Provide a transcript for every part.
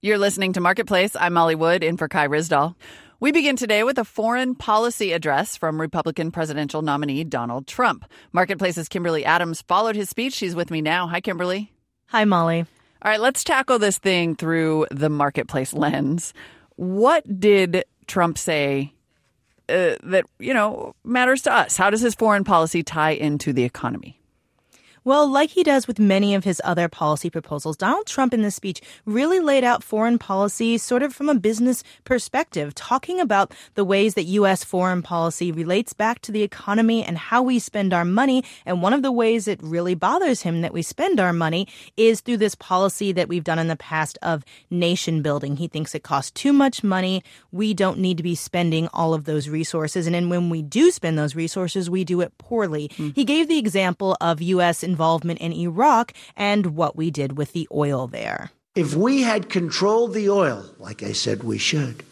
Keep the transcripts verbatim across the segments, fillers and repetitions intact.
You're listening to Marketplace. I'm Molly Wood, in for Kai Ryssdal. We begin today with a foreign policy address from Republican presidential nominee Donald Trump. Marketplace's Kimberly Adams followed his speech. She's with me now. Hi, Kimberly. Hi, Molly. All right, let's tackle this thing through the Marketplace lens. What did Trump say uh, that, you know, matters to us? How does his foreign policy tie into the economy? Well, like he does with many of his other policy proposals, Donald Trump in this speech really laid out foreign policy sort of from a business perspective, talking about the ways that U S foreign policy relates back to the economy and how we spend our money. And one of the ways it really bothers him that we spend our money is through this policy that we've done in the past of nation building. He thinks it costs too much money. We don't need to be spending all of those resources. And then when we do spend those resources, we do it poorly. Mm. He gave the example of U S involvement in Iraq and what we did with the oil there. If we had controlled the oil, like I said we should,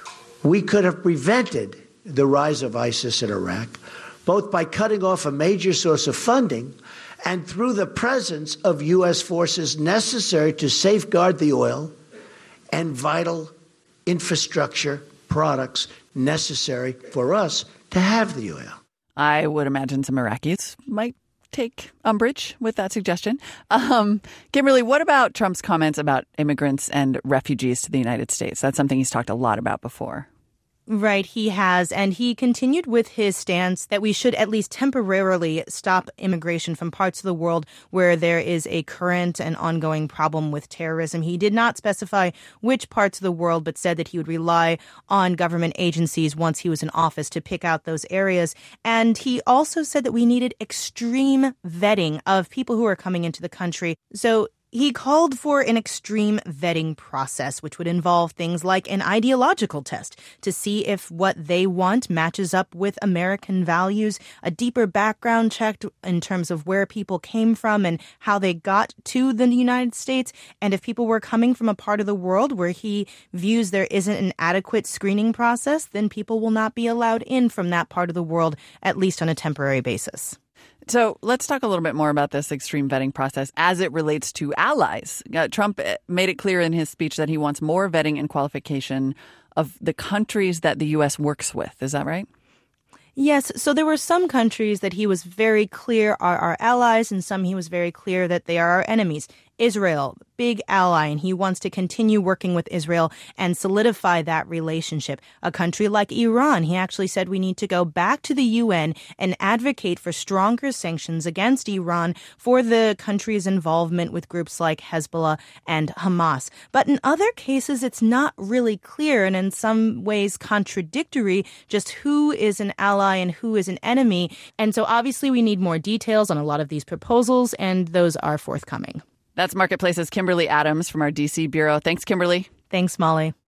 we could have prevented the rise of ISIS in Iraq, both by cutting off a major source of funding and through the presence of U S forces necessary to safeguard the oil and vital infrastructure products necessary for us to have the oil. I would imagine some Iraqis might take umbrage with that suggestion. Um, Kimberly, what about Trump's comments about immigrants and refugees to the United States? That's something he's talked a lot about before. Right, he has. And he continued with his stance that we should at least temporarily stop immigration from parts of the world where there is a current and ongoing problem with terrorism. He did not specify which parts of the world, but said that he would rely on government agencies once he was in office to pick out those areas. And he also said that we needed extreme vetting of people who are coming into the country. So he called for an extreme vetting process, which would involve things like an ideological test to see if what they want matches up with American values, a deeper background check in terms of where people came from and how they got to the United States, and if people were coming from a part of the world where he views there isn't an adequate screening process, then people will not be allowed in from that part of the world, at least on a temporary basis. So let's talk a little bit more about this extreme vetting process as it relates to allies. Uh, Trump made it clear in his speech that he wants more vetting and qualification of the countries that the U S works with. Is that right? Yes. So there were some countries that he was very clear are our allies, and some he was very clear that they are our enemies. Israel, big ally, and he wants to continue working with Israel and solidify that relationship. A country like Iran, he actually said we need to go back to the U N and advocate for stronger sanctions against Iran for the country's involvement with groups like Hezbollah and Hamas. But in other cases, it's not really clear and in some ways contradictory just who is an ally and who is an enemy. And so obviously we need more details on a lot of these proposals, and those are forthcoming. That's Marketplace's Kimberly Adams from our D C bureau. Thanks, Kimberly. Thanks, Molly.